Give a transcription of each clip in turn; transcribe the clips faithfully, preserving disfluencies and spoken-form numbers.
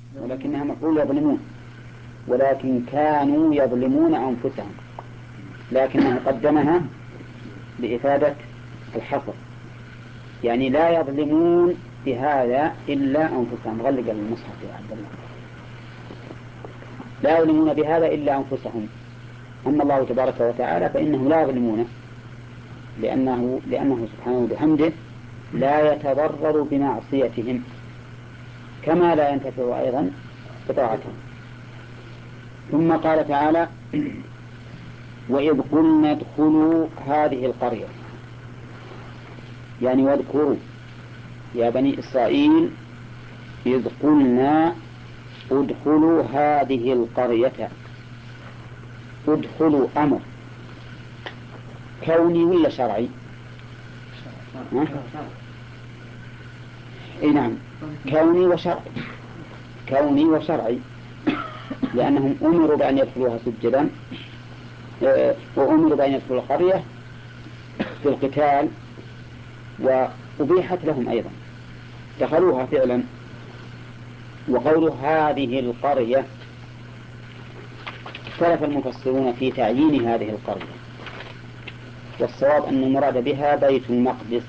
ولكنها مفعول يظلمون، ولكن كانوا يظلمون أنفسهم، لكنه قدمها لإفادة الحصر، يعني لا يظلمون بهذا إلا أنفسهم. غلق المصحف يا عبد الله. لا يظلمون بهذا إلا أنفسهم. أما الله تبارك وتعالى فإنه لا يظلمونه، لأنه, لأنه سبحانه وبحمده لا يتضرر بمعصيتهم، كما لا ينتفع أيضا بطاعتهم. ثم قال تعالى: وإذ قلنا ادخلوا هذه القرية، يعني واذكروا يا بني إسرائيل إذ قلنا ادخلوا هذه القرية. ادخلوا أمر كوني ولا شرعي؟ اي نعم، كوني وشرعي. كوني وشرعي، لأنهم أمروا بأن يدخلوها سجدا، وأمروا بأن يدخلوا القرية في القتال، وأبيحت لهم أيضا، دخلوها فعلا. وقول هذه القرية اختلف المفسرون في تعيين هذه القرية، والصواب أن المراد بها بيت المقدس.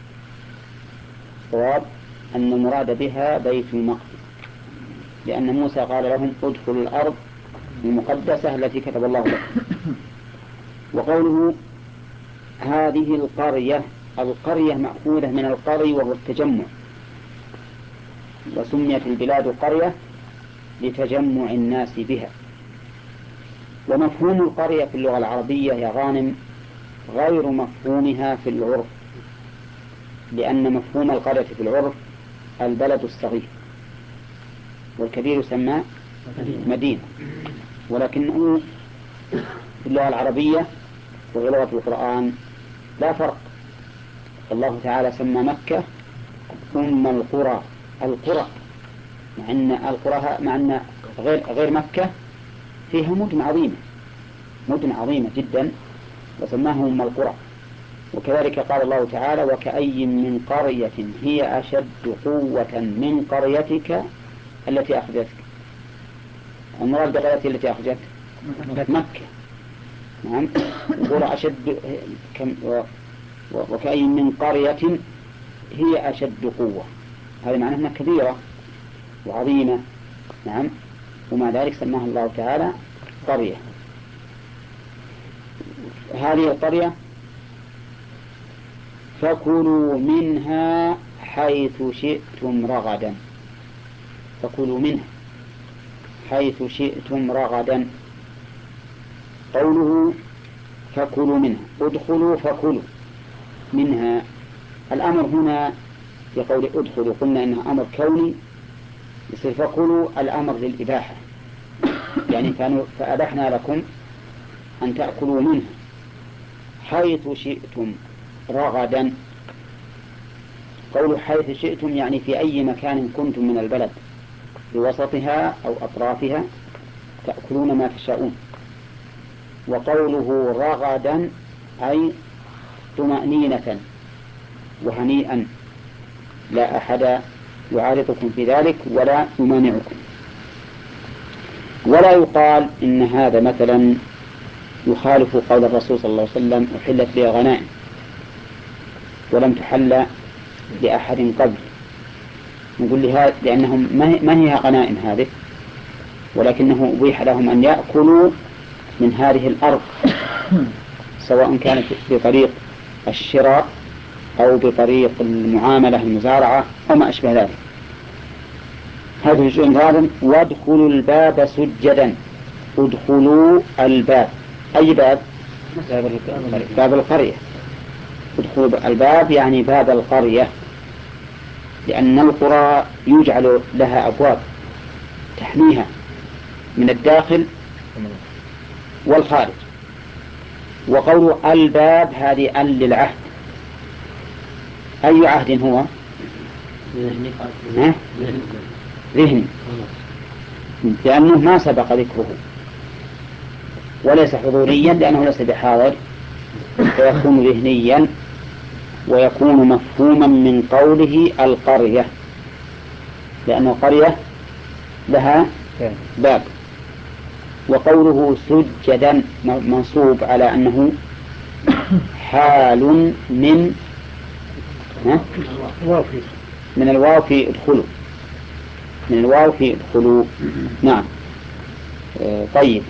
الصواب أن المراد بها بيت المقدس، لأن موسى قال لهم ادخلوا الأرض المقدسة التي كتب الله لكم. وقوله هذه القرية، القرية مأخوذة من القري وهو التجمع، وسميت البلاد قرية لتجمع الناس بها. ومفهوم القرية في اللغة العربية يا غانم غير مفهومها في العرف، لأن مفهوم القرية في العرف البلد الصغير، والكبير يسمى مدينة. ولكنه في اللغة العربية وفي لغة القرآن لا فرق. الله تعالى سمى مكة ثم القرى القرى، مع أن القرى مع أن غير غير مكة فيها مدن عظيمة، مدن عظيمة جدا، وسماها أم القرى. وكذلك قال الله تعالى: وكأي من قرية هي أشد قوة من قريتك التي أخرجتك. المراد بقريتك التي أخرجتك مكة. نعم، قرى أشد كم، وكأي من قرية هي أشد قوة، هذا معناه أنها كبيرة وعظيمة. نعم، ومع ذلك سماها الله تعالى قرية. هذه القرية فكلوا منها حيث شئتم رغدا. فكلوا منها حيث شئتم رغدا. قوله فكلوا منها، ادخلوا فكلوا منها. الأمر هنا في قول ادخلوا قلنا إنها أمر كوني، يصير فكلوا الأمر للإباحة، يعني فأبحنا لكم أن تأكلوا منها حيث شئتم رغدا. قولوا حيث شئتم يعني في أي مكان كنتم من البلد، بوسطها أو أطرافها تأكلون ما تشاءون. وقوله رغدا أي طمأنينة وهنيئا، لا أحد يعارضكم في ذلك ولا يمانعكم. ولا يقال إن هذا مثلا يخالف قول الرسول صلى الله عليه وسلم أحلت لي غنائم ولم تحل لأحد قبل. نقول لها لأنهم ما هي غنائم هذه، ولكنه أبيح لهم أن يأكلوا من هذه الأرض، سواء كانت بطريق الشراء أو بطريق المعاملة المزارعة أو ما أشبه ذلك. هذا الشيء هذا. وادخلوا الباب سجدا. ادخلوا الباب، أي باب؟ باب القرية. ادخلوا الباب يعني باب القرية، لأن القرى يجعل لها أبواب تحميها من الداخل والخارج. وقول الباب هذه ال للعهد. أي عهد هو؟ ذهني، لأنه ما سبق ذكره، وليس حضوريا لأنه ليس بحاضر، فيكون ذهنيا ويكون مفهوما من قوله القرية، لأن القرية لها باب. وقوله سجدا منصوب على أنه حال من من الواو في ادخلوا من الواو في ادخلوا. نعم. طيب،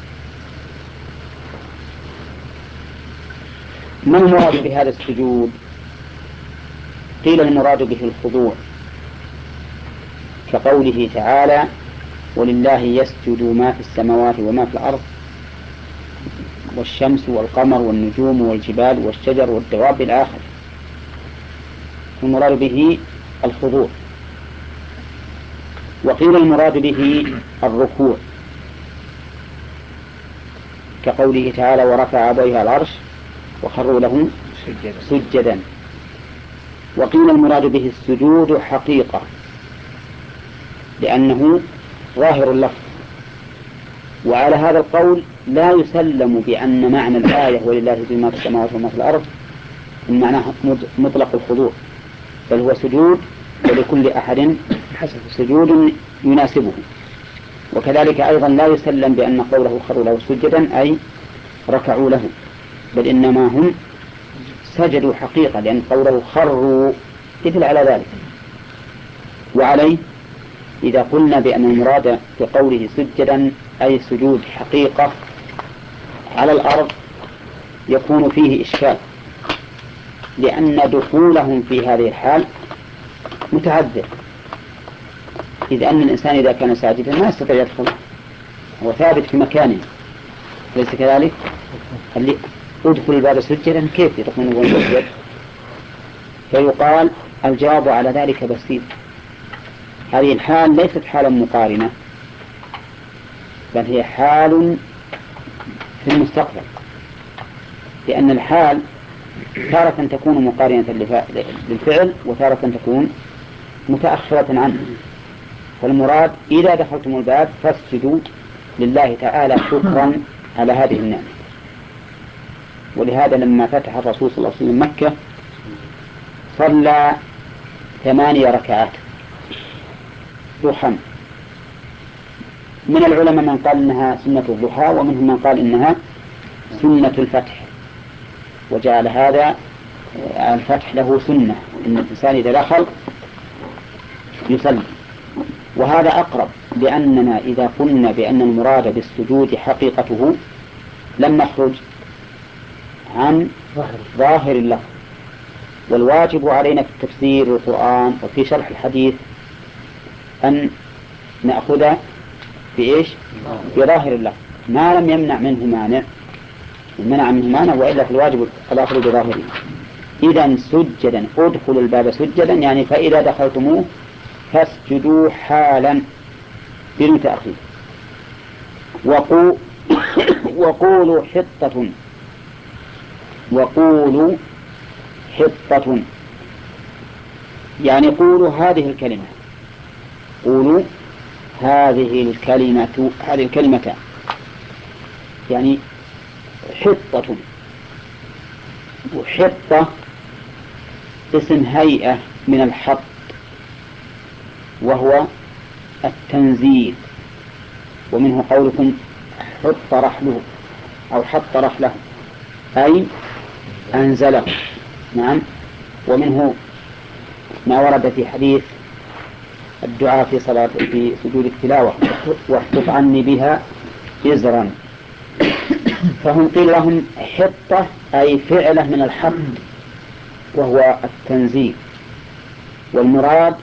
ما المراد بهذا السجود؟ قيل المراد به الخضوع، كقوله تعالى ولله يسجد ما في السماوات وما في الأرض والشمس والقمر والنجوم والجبال والشجر والدواب الآخر. المراد به الخضوع. وقيل المراد به الركوع، كقوله تعالى ورفع أبويه على العرش وخروا له سجدا. وقيل المراد به السجود حقيقة، لأنه ظاهر اللفظ. وعلى هذا القول لا يسلم بأن معنى الآية ولله يسجد ما في السماوات وما في الأرض إن معناه مطلق الخضوع، بل هو سجود ولكل أحد سجود يناسبه. وكذلك أيضا لا يسلم بأن قوله خروا له سجدا أي ركعوا له، بل إنما هم سجدوا حقيقة، لأن قوله خروا يدل على ذلك. وعليه إذا قلنا بأن المراد في قوله سجدا أي سجود حقيقة على الأرض يكون فيه إشكال، لأن دخولهم في هذه الحال متعذر، إذ أن الإنسان إذا كان ساجدا ما يستطيع يدخل، هو ثابت في مكانه، ليس كذلك؟ اللي ادخل الباب سجدا كيف يدخلون وهو سجد؟ فيقال الجواب على ذلك بسيط، هذه الحال ليست حالا مقارنة، بل هي حال في المستقبل، لأن الحال تارة تكون مقارنة للفعل وتارة تكون متأخرة عنه. فالمراد إذا دخلتم الباب فاسجدوا لله تعالى شكرا على هذه النعمة. ولهذا لما فتح الرسول صلى الله عليه وسلم مكة صلى ثمانية ركعات ضحى. من العلماء من قال إنها سنة الضحى، ومنهم من قال إنها سنة الفتح، وجعل هذا الفتح له سنة، إن الإنسان إذا دخل يصلي. وهذا أقرب، لأننا إذا قلنا بأن المراد بالسجود حقيقته لم نخرج عن ظاهر اللفظ. والواجب علينا في تفسير القرآن وفي شرح الحديث أن نأخذ بإيش؟ بظاهر اللفظ، ما لم يمنع منه مانع منع منه مانع، وإلا في الواجب الأخذ بظاهره. إذا سجدا ادخلوا الباب سجدا، يعني فإذا دخلتموه فاسجدوا حالا بدون تأخير. وقو وقولوا حطة وقولوا حطة يعني قولوا هذه الكلمة، قولوا هذه الكلمة هذه الكلمة يعني حطة. وحطة اسم هيئة من الحط، وهو التنزيل، ومنه قولكم حط رحله أو حط رحله أي أنزله. نعم. ومنه ما ورد في حديث الدعاء في صلاة في سجود التلاوة واحطط عني بها إزرا. فهم قيل لهم حطة أي فعلة من الحط وهو التنزيل، والمراد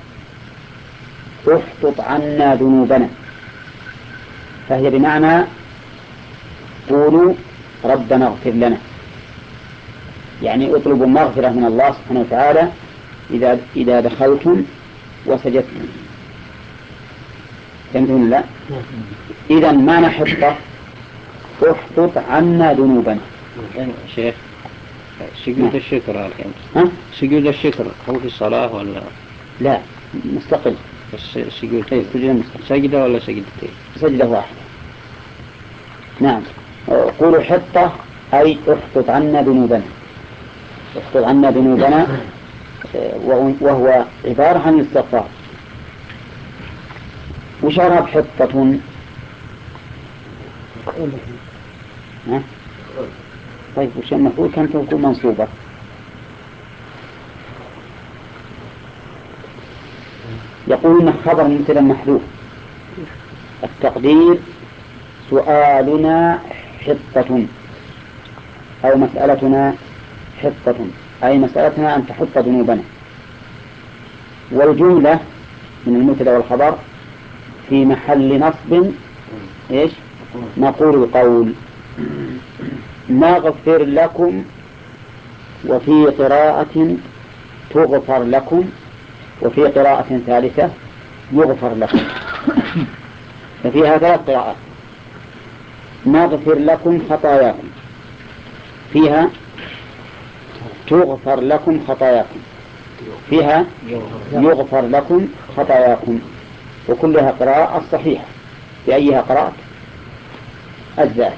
احطط عنا ذنوبنا، فهي بمعنى قولوا ربنا اغفر لنا، يعني اطلبوا المغفرة من الله سبحانه وتعالى إذا إذا دخلتم وسجدتم. فهمتم لا؟ إذا ما نحطه احطط عنا ذنوبنا. يعني شيخ سجود الشكر الحين ها؟ سجود الشكر هو في الصلاة ولا لا مستقل؟ بس سجود إيه سجود سجدة ولا سجدتين؟ سجدة واحدة. نعم. قولوا حطة أي احطط عنا ذنوبنا، احطط عنا ذنوبنا، وهو عبارة عن الاستغفار. وش إعراب حطة؟ ها؟ طيب وش المفعول كان تكون منصوبة؟ يقول إن خبر مبتدأ محذوف، التقدير سؤالنا حطة أو مسألتنا حطة، أي مسألتنا أن تحط ذنوبنا. والجملة من المبتدأ والخبر في محل نصب إيش؟ نقول قول نغفر لكم، وفي قراءة تغفر لكم، وفي قراءة ثالثة يغفر لكم، ففيها ثلاث قراءات. نغفر لكم خطاياكم، فيها تغفر لكم خطاياكم، فيها يغفر لكم خطاياكم، وكلها قراءة صحيحة. بأيها قراءة أجزاء.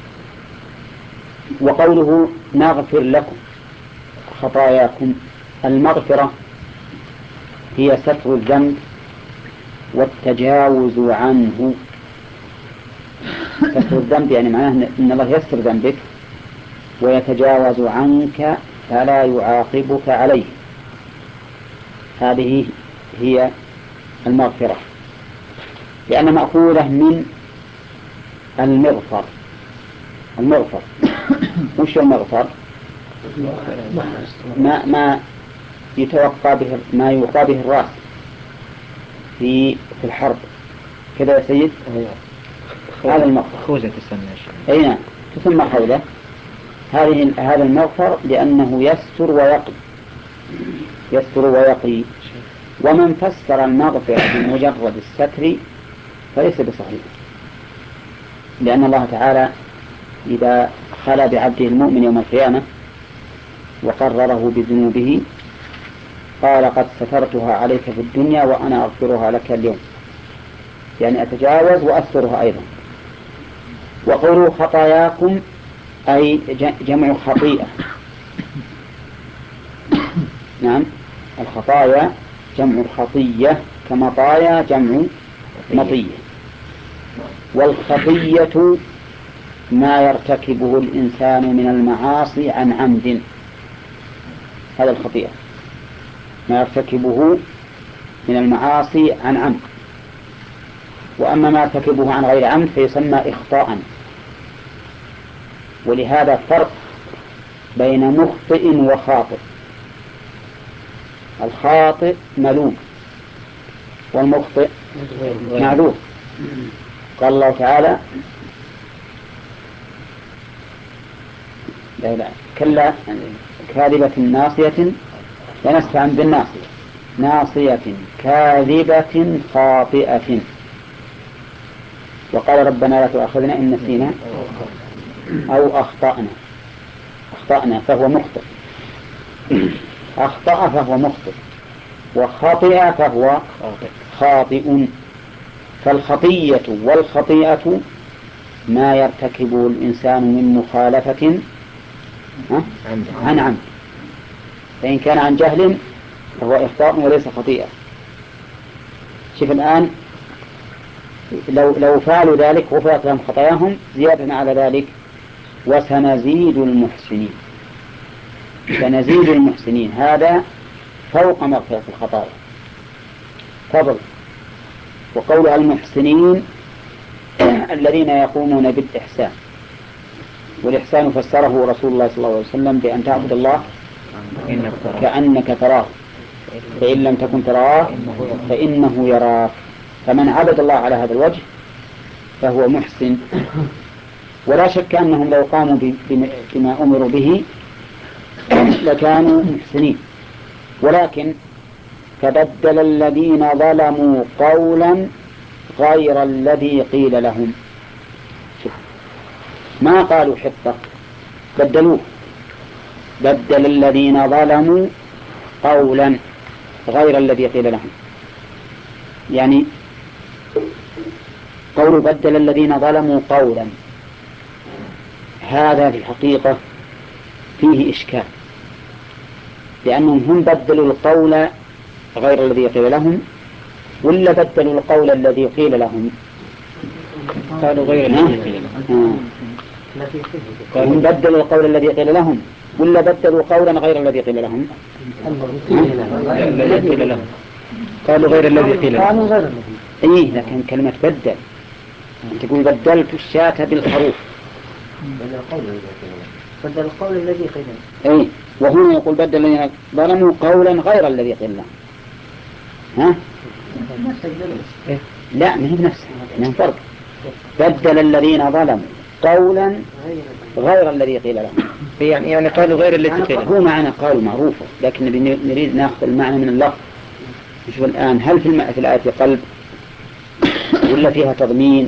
وقوله نغفر لكم خطاياكم، المغفرة هي ستر الذنب والتجاوز عنه. ستر الذنب يعني معناه أن الله يستر ذنبك ويتجاوز عنك فلا يعاقبك عليه، هذه هي المغفرة، لأن مأخوذة من المغفر. المغفر وش المغفر؟ ما ما يتوقع به، ما يوقع به الرأس في في الحرب كذا يا سيد. هذا المغفر خوذة تسمى. أي نعم تسمى خوذة. هذه هذا المغفر لأنه يستر ويقي، يستر ويقي. ومن فسر المغفرة بمجرد الستر فليس بصحيح، لأن الله تعالى إذا خلى بعبده المؤمن يوم القيامة وقرره بذنوبه قال قد سترتها عليك في الدنيا وأنا أغفرها لك اليوم، يعني أتجاوز وأسترها أيضا. وقولوا خطاياكم أي جمع خطيئة. نعم الخطايا جمع خطية، كمطايا جمع مطية. والخطية ما يرتكبه الإنسان من المعاصي عن عمد، هذا الخطيئة ما يرتكبه من المعاصي عن عمد. وأما ما يرتكبه عن غير عمد فيسمى إخطاء. ولهذا فرق بين مخطئ وخاطئ. الخاطئ ملوم والمخطئ معذور. قال الله تعالى لا لا كلا كاذبة ناصية لنسفعا بالناصية، ناصية كاذبة خاطئة. وقال ربنا لا تؤاخذنا إن نسينا أو أخطأنا. أخطأنا فهو مخطئ، أخطأ فهو مخطئ، وخطئ فهو خاطئ. فالخطية والخطيئة ما يرتكبه الإنسان من مخالفة عن عمد، فإن كان عن جهل فهو إخطاء وليس خطيئة. شوف الآن لو لو فعلوا ذلك غفرت لهم خطاياهم، زيادة على ذلك وسنزيد المحسنين. سنزيد المحسنين هذا فوق مغفرة الخطايا فضل. وقولها المحسنين الذين يقومون بالإحسان، والإحسان فسره رسول الله صلى الله عليه وسلم بأن تعبد الله كأنك تراه فإن لم تكن تراه فإنه يراك. فمن عبد الله على هذا الوجه فهو محسن. ولا شك أنهم لو قاموا بما أمروا به لكانوا محسنين، ولكن فبدل الذين ظلموا قولا غير الذي قيل لهم. ما قالوا حطة، بدلوه. بدل الذين ظلموا قولا غير الذي قيل لهم، يعني قول بدل الذين ظلموا قولا هذا في الحقيقة فيه إشكال، لأنهم هم بدلوا القول غير الذي قيل لهم ولا بدلوا القول الذي قيل لهم؟ قالوا غير الذي قيل لهم. هم بدلوا القول الذي قيل لهم ولا بدلوا قولا غير الذي قيل لهم؟ الذي قيل لهم. قالوا غير الذي قيل لهم. ايه لكن كلمة بدل تقول بدلت الشاة بالخروف. بدل القول الذي قيل لهم. ايه وهنا يقول بدل الذين ظلموا قولا غير الذي قيل لهم. ها؟ إيه؟ لا ما هي بنفسها، ما فرق. بدل الذين ظلموا قولا غير الذي قيل لهم. يعني يعني قالوا غير الذي قيل لهم. هو معنى قالوا معروفة لكن نريد ناخذ المعنى من اللفظ. نشوف الآن هل في الم... في الآية قلب ولا فيها تضمين؟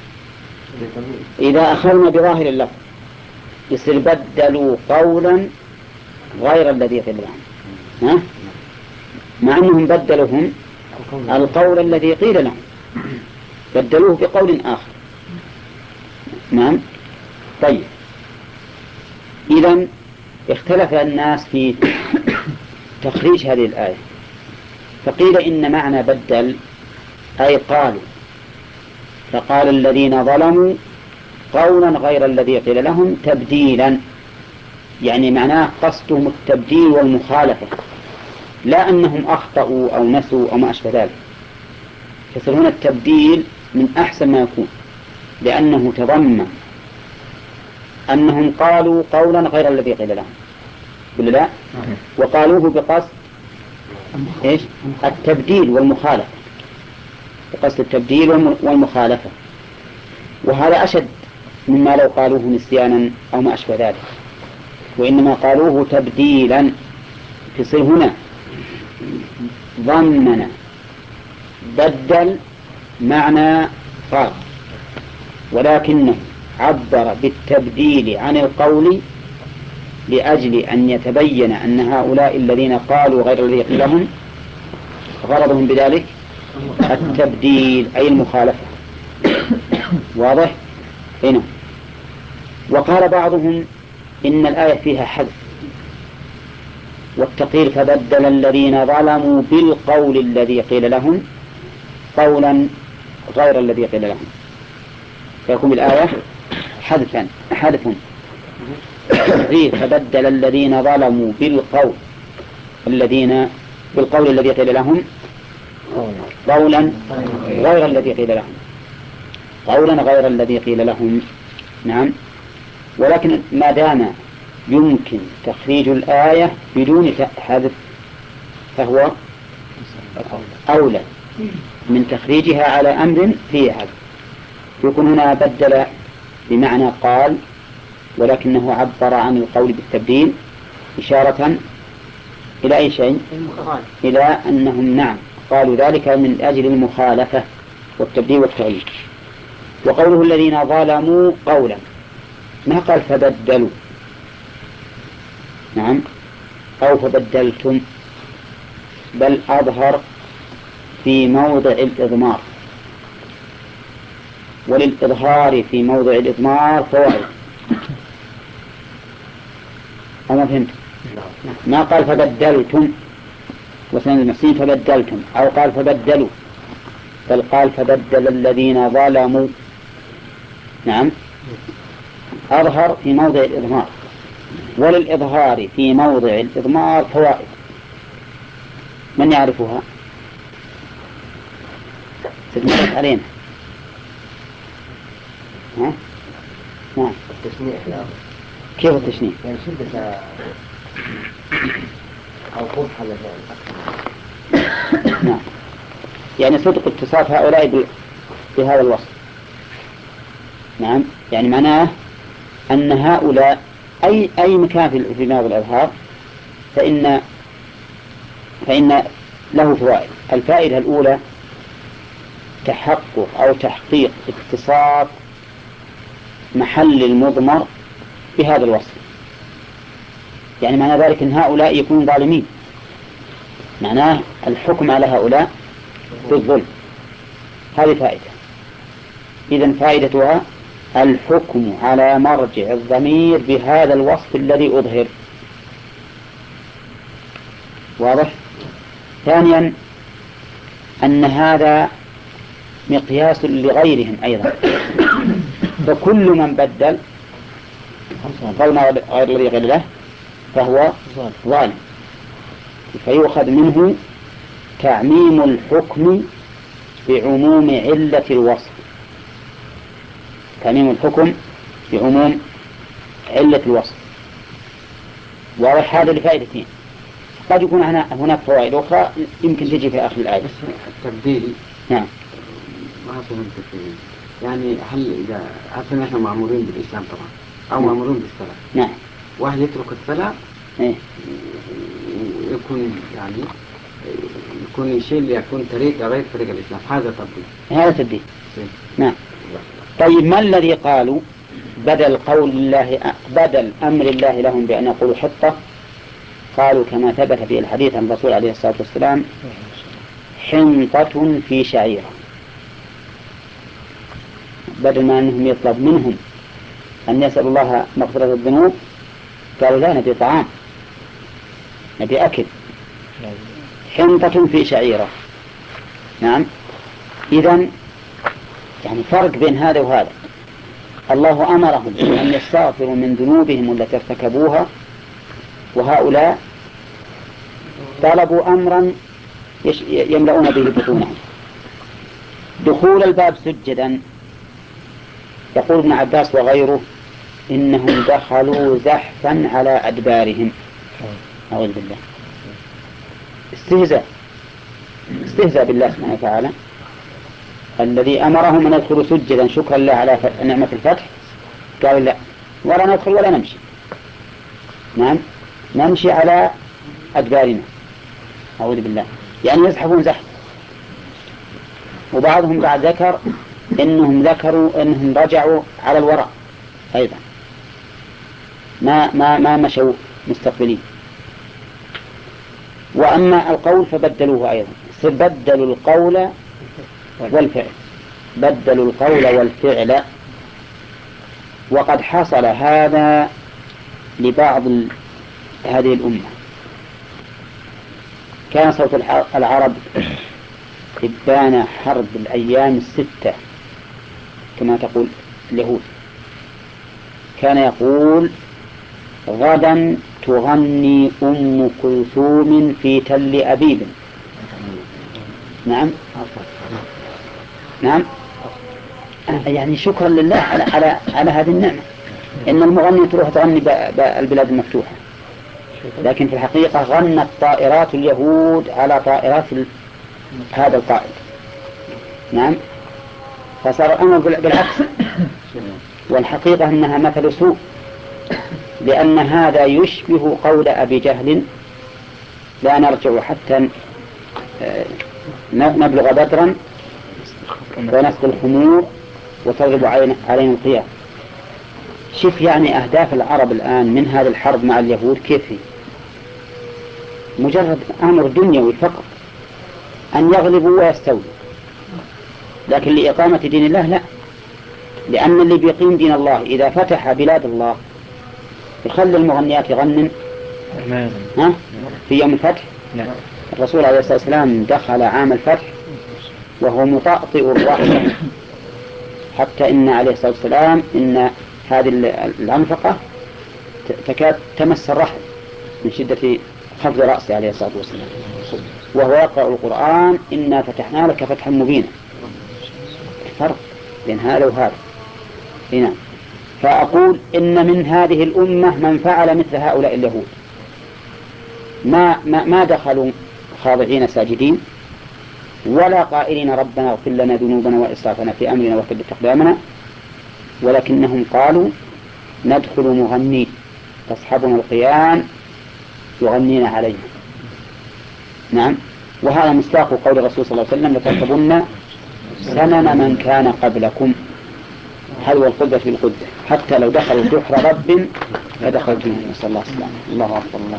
إذا أخذنا بظاهر اللفظ يصير بدلوا قولا غير الذي قيل لهم. ها؟ مع أنهم بدلوهم القول الذي قيل لهم بدلوه بقول آخر. نعم. طيب إذن اختلف الناس في تخريج هذه الآية، فقيل إن معنى بدل أي قالوا، فقال الذين ظلموا قولا غير الذي قيل لهم تبديلا، يعني معناه قصدهم التبديل والمخالفة، لا أنهم أخطأوا أو نسوا أو ما أشبه ذلك. فصار هنا التبديل من أحسن ما يكون، لأنه تضمن أنهم قالوا قولا غير الذي قيل لهم ولا لا؟ وقالوه بقصد إيش؟ التبديل والمخالفة، بقصد التبديل والمخالفة، وهذا أشد مما لو قالوه نسيانا أو ما أشبه ذلك، وإنما قالوه تبديلا. يصير هنا ضمن بدل معنى قال، ولكنه عبر بالتبديل عن القول لأجل أن يتبين أن هؤلاء الذين قالوا غير الذي قيل لهم غرضهم بذلك التبديل أي المخالفة. واضح؟ هنا. وقال بعضهم إن الآية فيها حذف، والتقيل فبدل الذين ظلموا بالقول الذي قيل لهم قولا غير الذي قيل لهم، فيكون الآية حذفا حذف تقيل فبدل الذين ظلموا بالقول الذين بالقول الذي قيل لهم قولا غير الذي قيل لهم قولا غير الذي قيل لهم. نعم. ولكن ما دام يمكن تخريج الآية بدون حذف فهو أولى من تخريجها على أمر فيه حذف. يكون هنا بدل بمعنى قال، ولكنه عبر عن القول بالتبديل إشارة إلى أي شيء؟ إلى أنهم نعم قالوا ذلك من أجل المخالفة والتبديل والتغيير. وقوله الذين ظلموا قولا ما قال فبدلوا، نعم، أو فبدلتم، بل أظهر في موضع الإضمار، وللإظهار في موضع الإضمار فوائد. أنا فهمت. ما قال فبدلتم وسند المحسين فبدلتم، أو قال فبدلوا، بل قال فبدل الذين ظلموا. نعم. أظهر في موضع الإضمار، وللإظهار في موضع الإضمار فوائد. من يعرفها؟ ستمرت علينا. ها؟ نعم. التشنيع لا. كيف التشنيع؟ يعني شدة أو قبح على نعم. يعني صدق اتصاف هؤلاء بهذا الوصف. نعم. يعني معناه أن هؤلاء أي أي مكان في موضع الإظهار فإن فإن له فوائد. الفائدة الأولى تحقق أو تحقيق اتصاف محل المضمر بهذا الوصف. يعني معنى ذلك أن هؤلاء يكونون ظالمين، معناه الحكم على هؤلاء بالظلم. هذه فائدة. إذن فائدتها الحكم على مرجع الضمير بهذا الوصف الذي أظهر. واضح؟ ثانيا أن هذا مقياس لغيرهم أيضا، فكل من بدل قول غير الذي غير له فهو ظالم، فيؤخذ منه تعميم الحكم بعموم علة الوصف، تعميم الحكم بعموم علة الوصف. واضح هذا لفائدتين، قد يكون هناك فوائد أخرى يمكن تجي في آخر الآية. التبديل نعم ما فهمت فيه، يعني هل إذا هل نحن مأمورين بالإسلام طبعا أو مأمورين بالصلاة؟ نعم. واحد يترك الصلاة إيه؟ يكون يعني يكون يشيل ليكون طريقة غير طريق الإسلام، هذا تبديل. هذا تبديل. نعم. طيب ما الذي قالوا بدل قول الله بدل أمر الله لهم بأن يقولوا حطة، قالوا كما ثبت في الحديث عن الرسول عليه الصلاة والسلام حنطة في شعيرة، بدل ما أنهم يطلب منهم أن يسأل الله مغفرة الذنوب قالوا لا نبي طعام نبي أكل، حنطة في شعيرة. نعم. إذن يعني فرق بين هذا وهذا، الله أمرهم أن يستغفروا من ذنوبهم التي ارتكبوها، وهؤلاء طلبوا أمرا يملؤون به بطونهم. دخول الباب سجدا، يقول ابن عباس وغيره إنهم دخلوا زحفا على أدبارهم، أعوذ بالله، استهزاء استهزاء بالله سبحانه وتعالى الذي أمرهم أن يدخلوا سجدا شكرا له على نعمة الفتح، قالوا لا ولا ندخل ولا نمشي. نعم نمشي على أدبارنا، أعوذ بالله، يعني يزحفون زحف. وبعضهم بعد ذكر إنهم ذكروا إنهم رجعوا على الوراء أيضا، ما ما ما مشوا مستقبلين. وأما القول فبدلوه أيضا، بدلوا القول والفعل، بدلوا القول والفعل. وقد حصل هذا لبعض هذه الأمة. كان صوت العرب إبان حرب الأيام الستة كما تقول اليهود، كان يقول غدا تغني أم كلثوم في تل أبيب. نعم نعم، يعني شكرا لله على على على هذه النعمة، إن المغني تروح تغني بالبلاد المفتوحة، لكن في الحقيقة غنت طائرات اليهود على طائرات هذا القائد. نعم، فصار الأمر بالعكس، والحقيقة أنها مثل سوء، لأن هذا يشبه قول أبي جهل لا نرجع حتى نبلغ بدرا ونسقي الخمور وتغلب علينا القيام. شوف يعني أهداف العرب الآن من هذه الحرب مع اليهود كيف هي؟ مجرد أمر دنيوي فقط، أن يغلبوا ويستولوا، لكن لإقامة دين الله لا، لأن اللي بيقيم دين الله إذا فتح بلاد الله يخلي المغنيات يغنن ها؟ في يوم الفتح. الرسول عليه الصلاة والسلام دخل عام الفتح وهو مطأطئ الرأس، حتى إن عليه الصلاة والسلام إن هذه العنفقة تكاد تمس الرحم من شدة خفض رأسه عليه الصلاة والسلام، وهو يقرأ القرآن إنا فتحنا لك فتحا مبينا. الفرق بين هذا وهذا هنا. فأقول إن من هذه الأمة من فعل مثل هؤلاء اليهود، ما, ما, ما دخلوا خاضعين ساجدين ولا قائلين ربنا اغفر لنا ذنوبنا وإسرافنا في أمرنا وثبت أقدامنا، ولكنهم قالوا ندخل مغنين تصحبنا القيان يغنين علينا. نعم، وهذا مصداق قول الرسول صلى الله عليه وسلم لتركبن سنن من كان قبلكم حلو القدة في القدة حتى لو دخلوا جحر رب فدخلتم. نسأل الله السلامة. الله أكبر الله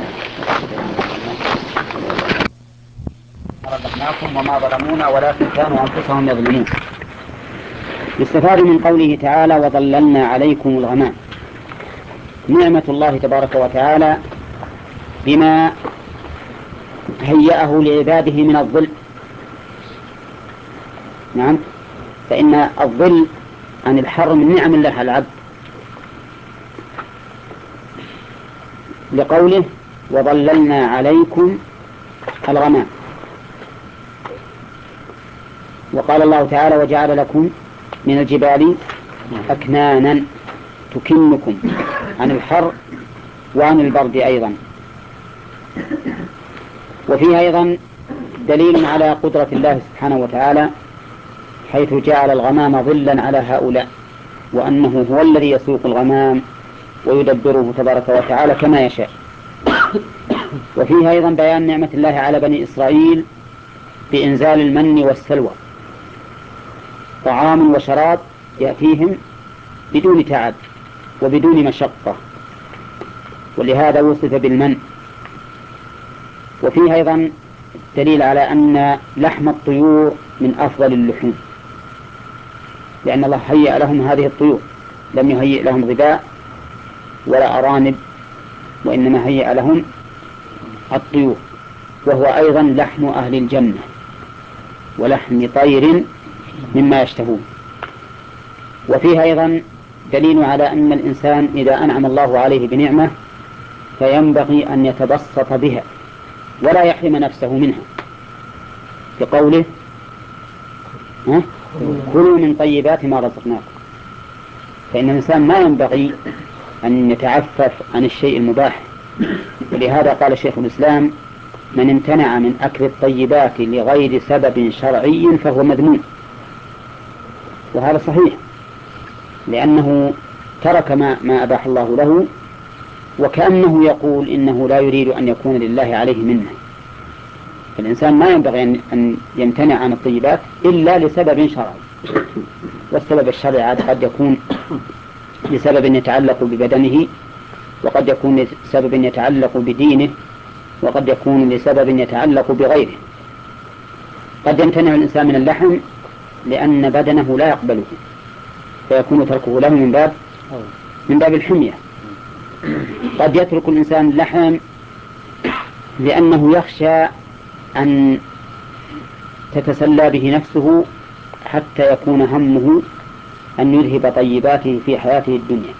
أكبر. رزقناكم وما ظلمونا ولكن كانوا أنفسهم يظلمون. يستفاد من قوله تعالى وظللنا عليكم الغمام، نعمة الله تبارك وتعالى بما هيأه لعباده من الظل نعم، فإن الظل عن الحر من نعم الله على العبد، لقوله وظللنا عليكم الغمام. وقال الله تعالى وجعل لكم من الجبال أكنانا تكنكم عن الحر وعن البرد أيضا. وفيه أيضا دليل على قدرة الله سبحانه وتعالى حيث جعل الغمام ظلا على هؤلاء، وأنه هو الذي يسوق الغمام ويدبره تبارك وتعالى كما يشاء. وفيه أيضا بيان نعمة الله على بني إسرائيل بإنزال المن والسلوى، طعام وشراب يأتيهم بدون تعب وبدون مشقة، ولهذا وصف بالمن. وفيه أيضا دليل على أن لحم الطيور من أفضل اللحوم، لأن الله هيأ لهم هذه الطيور، لم يهيئ لهم ظباء ولا أرانب، وإنما هيأ لهم الطيور، وهو أيضا لحم أهل الجنة ولحم طير مما يشتهون. وفيه أيضا دليل على أن الإنسان إذا أنعم الله عليه بنعمة فينبغي أن يتبسط بها ولا يحرم نفسه منها، بقوله كلوا من طيبات ما رزقناكم. فإن الإنسان ما ينبغي أن يتعفف عن الشيء المباح، ولهذا قال شيخ الإسلام من امتنع من أكل الطيبات لغير سبب شرعي فهو مذموم. وهذا صحيح، لأنه ترك ما, ما أباح الله له، وكأنه يقول إنه لا يريد أن يكون لله عليه منه. الإنسان ما ينبغي أن يمتنع عن الطيبات إلا لسبب شرعي، والسبب الشرعي قد يكون لسبب يتعلق ببدنه، وقد يكون لسبب يتعلق بدينه، وقد يكون لسبب يتعلق بغيره. قد يمتنع الإنسان من اللحم لأن بدنه لا يقبله، فيكون تركه له من باب من باب الحمية. قد يترك الإنسان اللحم لأنه يخشى أن تتسلى به نفسه حتى يكون همه أن يذهب طيباته في حياته الدنيا.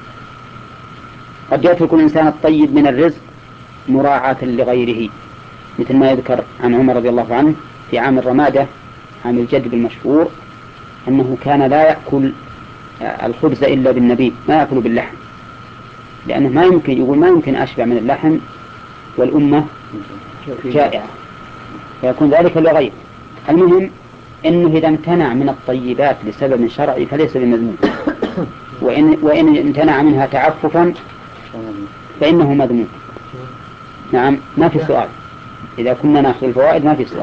قد يترك الإنسان الطيب من الرزق مراعاة لغيره، مثل ما يذكر عن عمر رضي الله عنه في عام الرمادة، عام الجدب المشهور، أنه كان لا يأكل الخبز إلا بالنبيذ، ما يأكل باللحم، لأنه ما يمكن يقول ما يمكن أشبع من اللحم والأمة جائعة، فيكون ذلك لغير. المهم إنه إذا امتنع من الطيبات لسبب شرعي فليس بمذموم، وإن, وإن امتنع منها تعففا فإنه مذموم. نعم، ما في سؤال، إذا كنا نأخذ الفوائد ما في سؤال.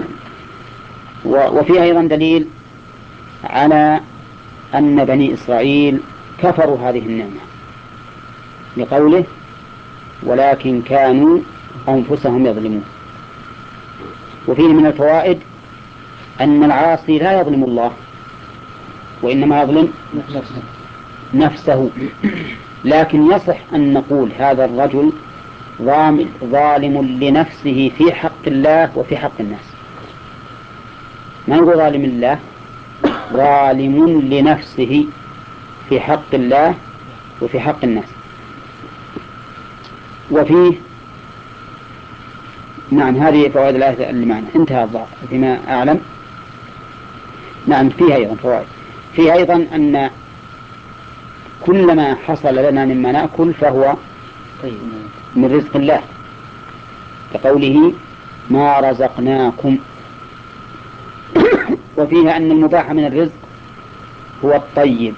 وفي أيضا دليل على أن بني إسرائيل كفروا هذه النعمة، لقوله ولكن كانوا أنفسهم يظلمون. وفيه من الفوائد أن العاصي لا يظلم الله، وإنما يظلم نفسه. لكن يصح أن نقول هذا الرجل ظالم لنفسه في حق الله وفي حق الناس، ما هو ظالم لله، ظالم لنفسه في حق الله وفي حق الناس. وفيه نعم هذه فوائد الآية اللي معنا، انتهى الظاهر فيما أعلم. نعم فيها أيضا فوائد، فيها أيضا أن كل ما حصل لنا مما نأكل فهو من رزق الله، كقوله ما رزقناكم. وفيها أن المباح من الرزق هو الطيب،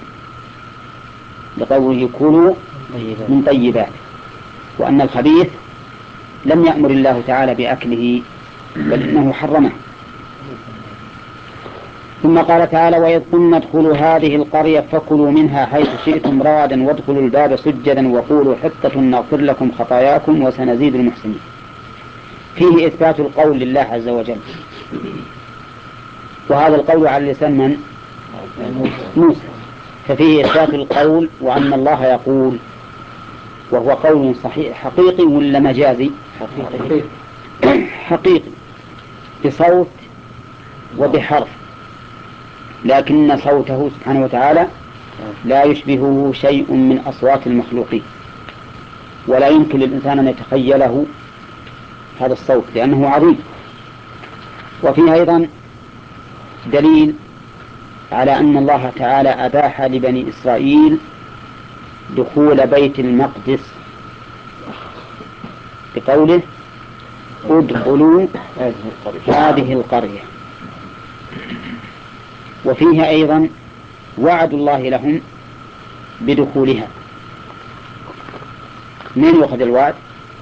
لقوله كلوا من طيبات، وأن الخبيث لم يأمر الله تعالى بأكله بل إنه حرمه. ثم قال تعالى وإذ قلنا ادخلوا هذه القرية فكلوا منها حيث شئتم رغدا وادخلوا الباب سجدا وقولوا حطة نغفر لكم خطاياكم وسنزيد المحسنين. فيه إثبات القول لله عز وجل، وهذا القول على لسان من؟ موسى. ففيه إثبات القول وأن الله يقول، وهو قول صحيح حقيقي ولا مجازي؟ حقيقي, حقيقي بصوت وبحرف. لكن صوته سبحانه وتعالى لا يشبهه شيء من أصوات المخلوقين، ولا يمكن للإنسان أن يتخيله هذا الصوت لأنه عظيم. وفيه أيضا دليل على أن الله تعالى أباح لبني إسرائيل دخول بيت المقدس بقوله ادخلوا هذه القرية، وفيه أيضا وعد الله لهم بدخولها. من يأخذ الوعد؟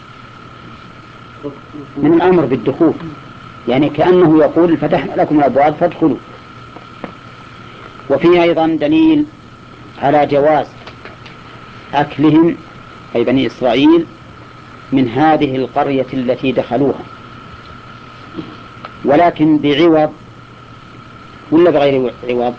من الأمر بالدخول، يعني كأنه يقول فتحنا لكم الأبواب فادخلوا. وفيه أيضا دليل على جواز أكلهم أي بني إسرائيل من هذه القرية التي دخلوها، ولكن بعوض ولا بغير عوض؟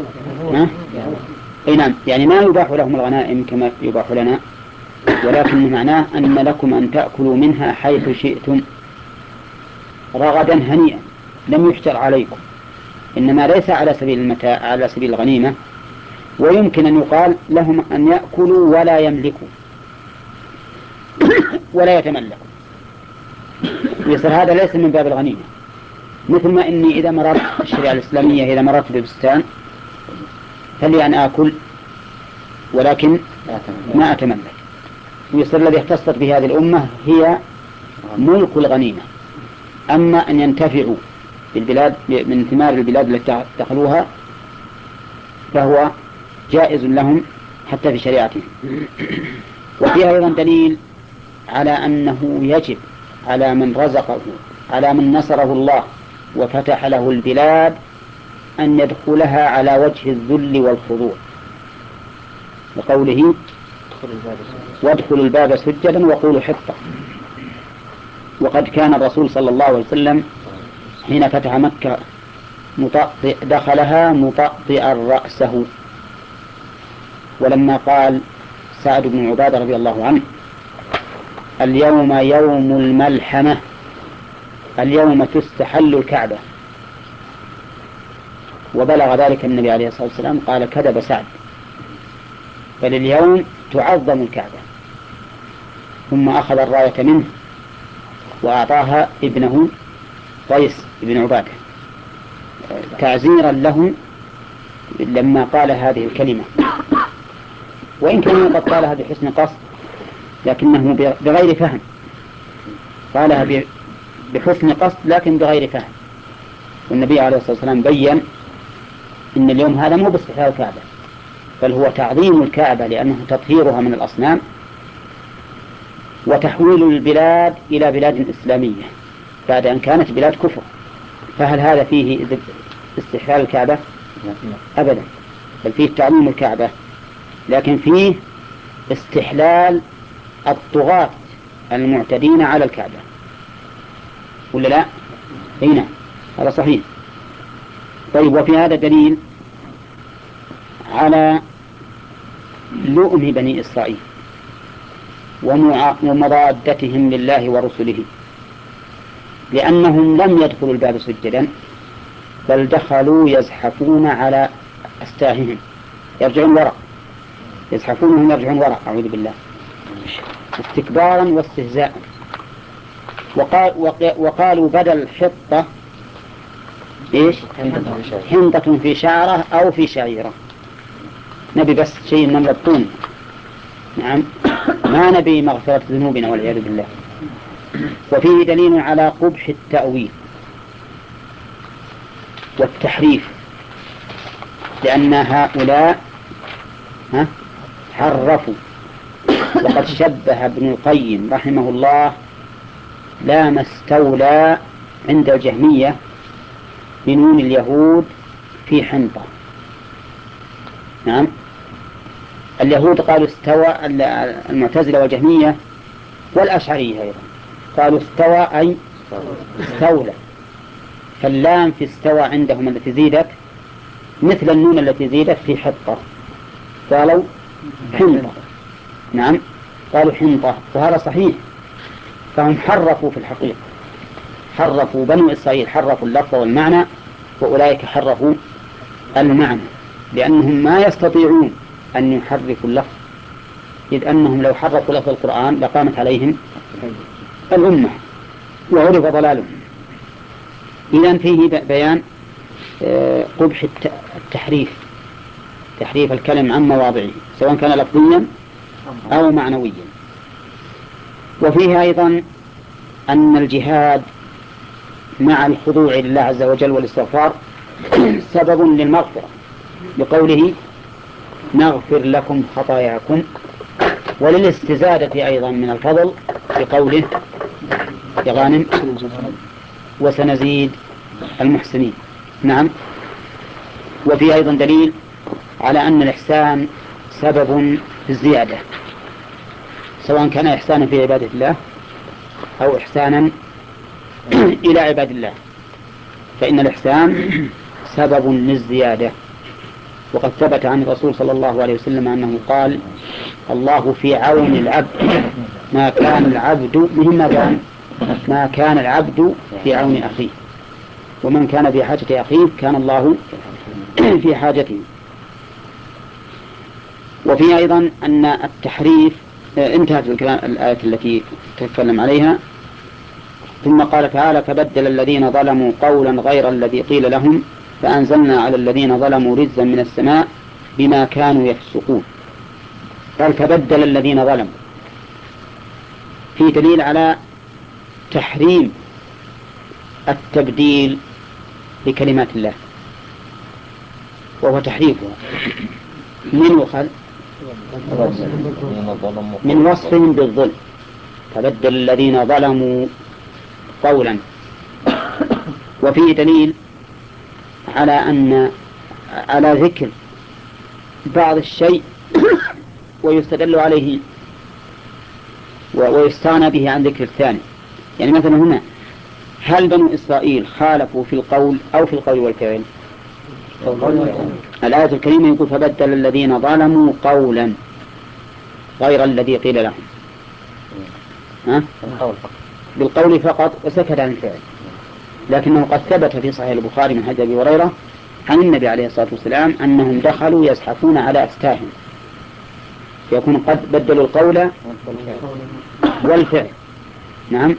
أي نعم، يعني ما يباح لهم الغنائم كما يباح لنا، ولكن معناه أن لكم أن تأكلوا منها حيث شئتم رغدا هنيئا، لم يحجر عليكم، إنما ليس على سبيل المتاع، على سبيل الغنيمة. ويمكن أن يقال لهم أن يأكلوا ولا يملكوا ولا يتملكوا، ويصير هذا ليس من باب الغنيمة. مثل ما إني إذا مررت الشريعة الإسلامية إذا مررت ببستان فلي أن آكل ولكن ما أتملك، ويصير الذي اختصت به هذه الأمة هي ملك الغنيمة. أما أن ينتفعوا بالبلاد من ثمار البلاد التي دخلوها فهو جائز لهم حتى في شريعتهم. وفيها أيضا دليل على أنه يجب على من رزقه، على من نصره الله وفتح له البلاد، أن يدخلها على وجه الذل والخضوع، وقوله وادخلوا الباب سجدا وقولوا حطة. وقد كان الرسول صلى الله عليه وسلم حين فتح مكة مطأطئ دخلها مطأطئا رأسه، ولما قال سعد بن عبادة رضي الله عنه اليوم يوم الملحمة، اليوم تستحل الكعبة، وبلغ ذلك النبي عليه الصلاة والسلام قال كذب سعد، بل اليوم تعظم الكعبة. ثم أخذ الراية منه وأعطاها ابنه قيس بن عبادة تعزيرا له لما قال هذه الكلمة، وإن كان قد قالها بحسن قصد لكنه بغير فهم، قالها بحسن قصد لكن بغير فهم. والنبي عليه الصلاة والسلام بيّن إن اليوم هذا مو باستحلال الكعبة، بل هو تعظيم الكعبة لأنه تطهيرها من الأصنام وتحويل البلاد إلى بلاد إسلامية بعد أن كانت بلاد كفر. فهل هذا فيه استحلال الكعبة؟ أبدا، بل فيه تعظيم الكعبة، لكن فيه استحلال الطغاة المعتدين على الكعبة، ولا لا؟ هنا هذا صحيح. طيب، وفي هذا دليل على لؤم بني إسرائيل ومضادتهم لله ورسله، لأنهم لم يدخلوا الباب سجدا بل دخلوا يزحفون على أستاههم، يرجعون وراء، يزحفونهم يرجعون وراء، أعوذ بالله، استكبارا واستهزاء. وقال وقالوا بدل حطة إيش؟ حنطة في شعرة أو في شعيرة، نبي بس شيء نملة طون، نعم، ما نبي مغفرة ذنوبنا والعياذ بالله. وفيه دليل على قبح التأويل والتحريف، لأن هؤلاء ها حرفوا. وقد شبه ابن القيم رحمه الله لا ما استولى عند الجهمية بنون اليهود في حنطة. نعم، اليهود قالوا استوى، المعتزلة والجهمية والأشعرية أيضا قالوا استوى أي استولى، فاللام في استوى عندهم التي زيدت مثل النون التي زيدت في حطة، قالوا حنطة. نعم، قالوا حنطة، وهذا صحيح. فهم حرفوا في الحقيقة، حرفوا بنو إسرائيل، حرفوا اللفظ والمعنى، وأولئك حرفوا المعنى، لأنهم ما يستطيعون أن يحرفوا اللفظ، إذ أنهم لو حرفوا لفظ القرآن لقامت عليهم الأمة وعرف ضلالهم. إذن فيه بيان قبح التحريف، تحريف الكلم عن مواضعه سواء كان لفظيا أو معنويا. وفيه أيضا أن الجهاد مع الخضوع لله عز وجل والاستغفار سبب للمغفرة، بقوله نغفر لكم خطاياكم، وللاستزادة أيضا من الفضل بقوله يا غانم وسنزيد المحسنين. نعم. وفي أيضا دليل على أن الإحسان سبب في الزيادة، سواء كان إحسانا في عبادة الله أو إحسانا إلى عباد الله، فإن الإحسان سبب للزيادة. وقد ثبت عن الرسول صلى الله عليه وسلم أنه قال الله في عون العبد ما كان العبد مهما كان ما كان العبد في عون أخيه، ومن كان في حاجة أخيه كان الله في حاجته. وفي أيضا أن التحريف انتهت الآية التي تتكلم عليها، ثم قال تعالى فبدل الذين ظلموا قولا غير الذي قيل لهم فأنزلنا على الذين ظلموا رجزا من السماء بما كانوا يفسقون. قال فبدل الذين ظلموا، في دليل على تحريم التبديل لكلمات الله، وهو تحريفها من وخل من وصفهم بالظلم. فبدل الذين ظلموا قولا. وفيه دليل على أن على ذكر بعض الشيء ويستدل عليه ويستغنى به عن ذكر الثاني. يعني مثلا هنا هل بنو إسرائيل خالفوا في القول أو في القول والفعل؟ الآية الكريمة يقول فبدل الذين ظلموا قولا غير الذي قيل لهم، ها؟ بالقول فقط وسكت عن الفعل. لكنه قد ثبت في صحيح البخاري من حديث أبي هريرة عن النبي عليه الصلاة والسلام أنهم دخلوا يزحفون على أستاهم، فيكون قد بدلوا القول والفعل. نعم.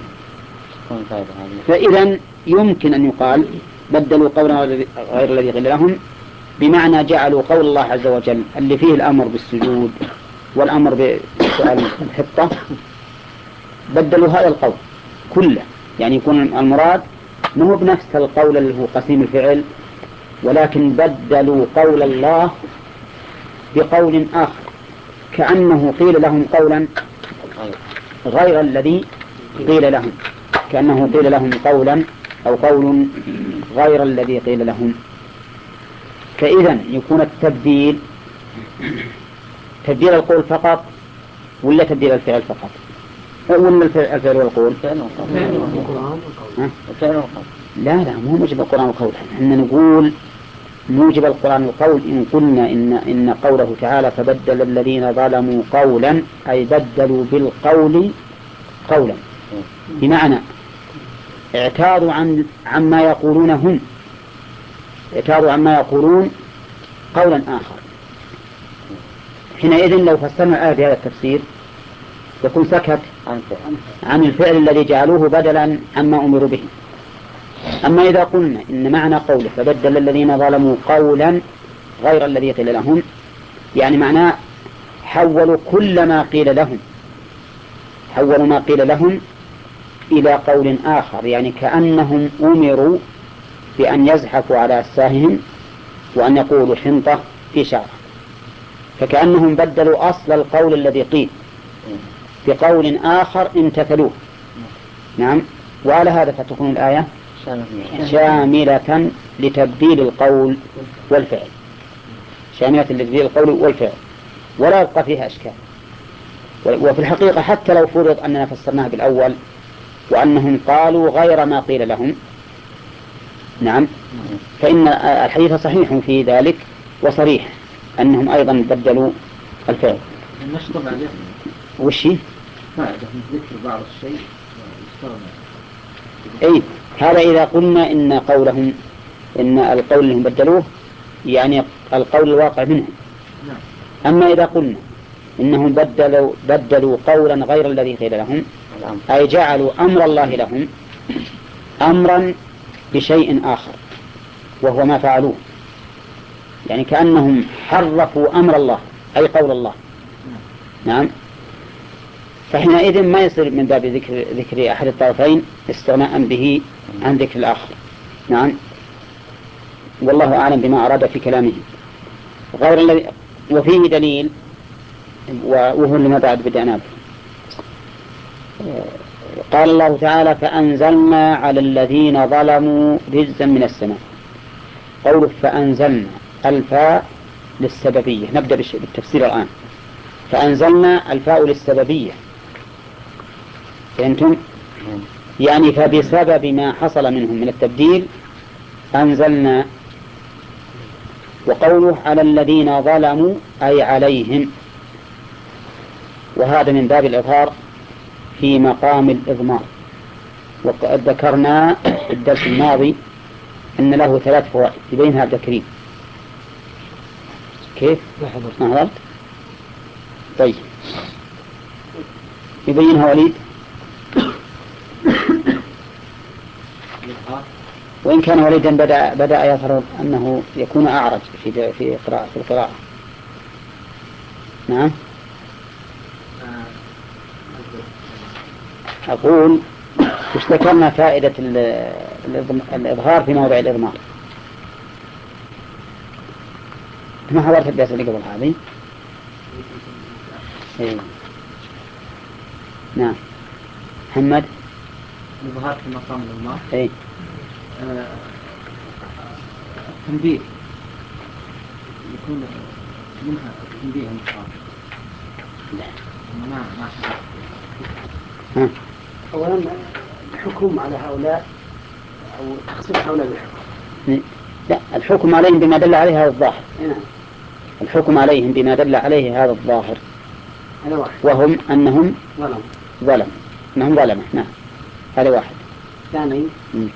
فإذا يمكن أن يقال بدلوا قولا غير الذي قيل لهم بمعنى جعلوا قول الله عز وجل اللي فيه الأمر بالسجود والأمر بسؤال الحطة، بدلوا هذا القول كله. يعني يكون المراد مو بنفس القول اللي هو قسيم الفعل، ولكن بدلوا قول الله بقول آخر، كأنه قيل لهم قولا غير الذي قيل لهم، كأنه قيل لهم قولا أو قول غير الذي قيل لهم. فإذا يكون التبديل تبديل القول فقط ولا تبديل الفعل فقط؟ ولا الفعل والقول؟ لا لا مو موجب القرآن والقول. احنا نقول موجب القرآن والقول إن قلنا إن إن قوله تعالى فبدل الذين ظلموا قولا أي بدلوا بالقول قولا، بمعنى اعتاضوا عن عما يقولون هم، اعتاضوا عما يقولون قولا آخر. حينئذ لو فسرنا الآية بهذا التفسير يكون سكت عن الفعل الذي جعلوه بدلا عما أمروا به. أما إذا قلنا إن معنى قوله فبدل الذين ظلموا قولا غير الذي قيل لهم، يعني معناه حولوا كل ما قيل لهم، حولوا ما قيل لهم إلى قول آخر، يعني كأنهم أمروا بأن يزحفوا على أساههم وأن يقولوا حنطة في شعر، فكأنهم بدلوا أصل القول الذي قيل بقول آخر امتثلوه. نعم. وعلى هذا فتكون الآية شاملة لتبديل القول والفعل، شاملة لتبديل القول والفعل ولا يبقى فيها أشكال. وفي الحقيقة حتى لو فرض أننا فسرناها بالأول وأنهم قالوا غير ما قيل لهم، نعم، فإن الحديث صحيح في ذلك وصريح أنهم أيضا بدلوا الفعل. وشي بعض الشيء أي هذا إذا قلنا إن قولهم إن القول اللي بدلوه يعني القول الواقع منهم. أما إذا قلنا إنهم بدلوا, بدلوا قولا غير الذي قيل لهم، أي جعلوا أمر الله لهم أمرا بشيء آخر وهو ما فعلوه، يعني كأنهم حرفوا أمر الله أي قول الله. نعم. فحينئذ ما يصير من باب ذكر, ذكر أحد الطرفين استغناء به عن ذكر الآخر. نعم. والله أعلم بما أراد في كلامه غير الذي. وفيه دليل وهو لما بعد بدأنا به. قال الله تعالى فأنزلنا على الذين ظلموا رجزا من السماء. قوله فأنزلنا الفاء للسببية. نبدأ بالتفسير الآن. فأنزلنا الفاء للسببية، فأنتم يعني فبسبب ما حصل منهم من التبديل أنزلنا. وقوله على الذين ظلموا أي عليهم، وهذا من باب الإظهار في مقام الإضمار. وقد ذكرنا في الدرس الماضي أن له ثلاث فوائد يبينها عبد الكريم. كيف؟ ما حضرت؟ طيب يبينها وليد. وإن كان وليدا بدأ, بدأ يظهر أنه يكون أعرج في في قراءة في القراءة. نعم. أقول وش ذكرنا فائدة الإظهار في موضع الإضمار. ما حضرت الدرس اللي قبل هذه؟ إيه. نعم. محمد. الإظهار في مقام الإضمار. إيه. آه، التنبيه يكون منها التنبيه المقام. لا. ما ما ها. أولا الحكم على هؤلاء أو تخصيص هؤلاء بالحكم. لا، الحكم عليهم بما دل عليه هذا الظاهر. نعم. الحكم عليهم بما دل عليه هذا الظاهر. هذا واحد. وهم أنهم ظلم. ظلم. أنهم ظلمة. نعم. هذا واحد. ثاني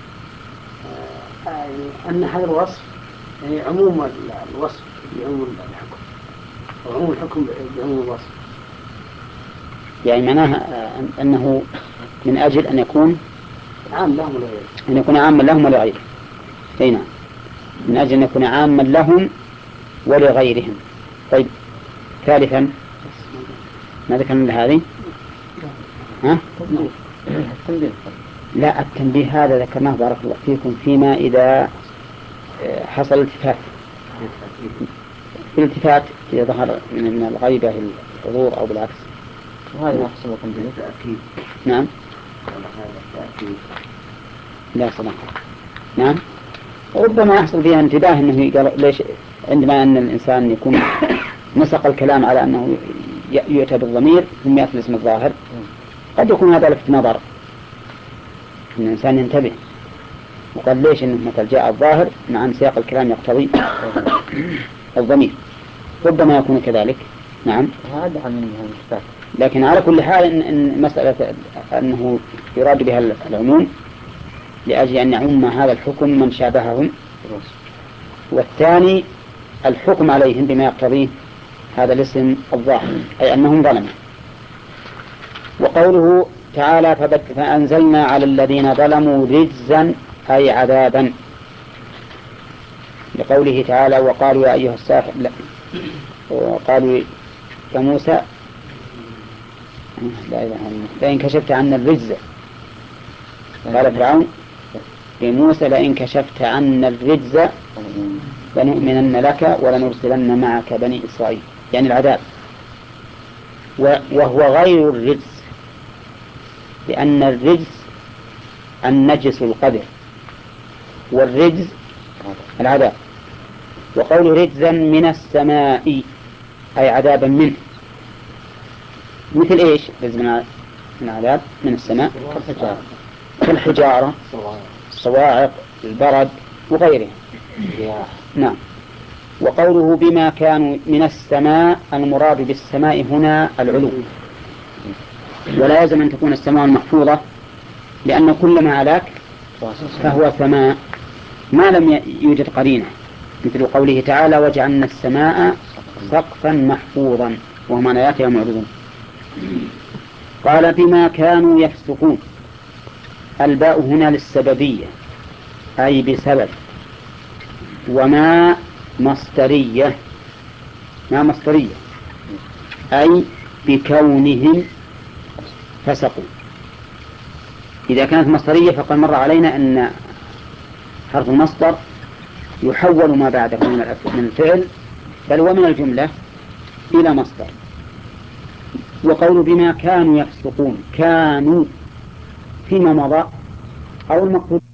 آه يعني أن هذا الوصف يعني عموم الوصف بعموم الحكم، وعموم الحكم بعموم الوصف. يعني معناها أنه من أجل أن يكون عام لهم ولغيرهم، أن يكون عاما لهم ولغيرهم. هنا من أجل أن يكون عاما لهم ولغيرهم. طيب ثالثا ما ذكرنا هذه؟ ها؟ التنبيه. لا، التنبيه هذا ذكرناه بارك الله فيكم فيما إذا حصل التفات. الالتفات إذا ظهر من الغيبة الحضور أو بالعكس. وهذا ما حصل تنبيه. تأكيد. نعم. لا صلاح. نعم. ربما يحصل فيها انتباه أنه قال ليش عندما أن الإنسان يكون نسق الكلام على أنه يؤتى بالضمير ثم يأتي الاسم الظاهر، قد يكون هذا لفت نظر أن الإنسان ينتبه وقال ليش أنه مثل جاء الظاهر مع أن سياق الكلام يقتضي الضمير. ربما يكون كذلك. نعم. هذا من الكتاب. لكن على كل حال إن, إن مسألة أنه يراد بها العموم لأجل أن يعم هذا الحكم من شابههم، والثاني الحكم عليهم بما يقتضيه هذا الاسم الظاهر أي أنهم ظلموا. وقوله تعالى فأنزلنا على الذين ظلموا رجزا أي عذابا، لقوله تعالى وقالوا يا أيها الساحر لا وقالوا يا موسى لا إله إلا الله لئن كشفت عنا الرجز، قال فرعون لموسى لئن كشفت عنا الرجز لنؤمنن لك ولنرسلن معك بني إسرائيل، يعني العذاب. وهو غير الرجز، لأن الرجز النجس القذر والرجز العذاب. وقول رجزا من السماء أي عذابا منه، مثل إيش رجز من العذاب من السماء؟ كالحجارة الصواعق البرد وغيره. نعم. وقوله بما كانوا من السماء المراد بالسماء هنا العلو، ولا يلزم أن تكون السماء المحفوظة، لأن كل ما علاك فهو سماء ما لم يوجد قرينة. مثل قوله تعالى وجعلنا السماء سقفا محفوظا وهم عن آياتها معرضون. قال بما كانوا يفسقون. الباء هنا للسببية أي بسبب، وما مصدرية، ما مصدرية أي بكونهم فسقوا. إذا كانت مصدرية فقد مر علينا أن حرف المصدر يحول ما بعده من الفعل بل ومن الجملة إلى مصدر. وقول بما كانوا يفسقون، كانوا فيما مضى أو المقصود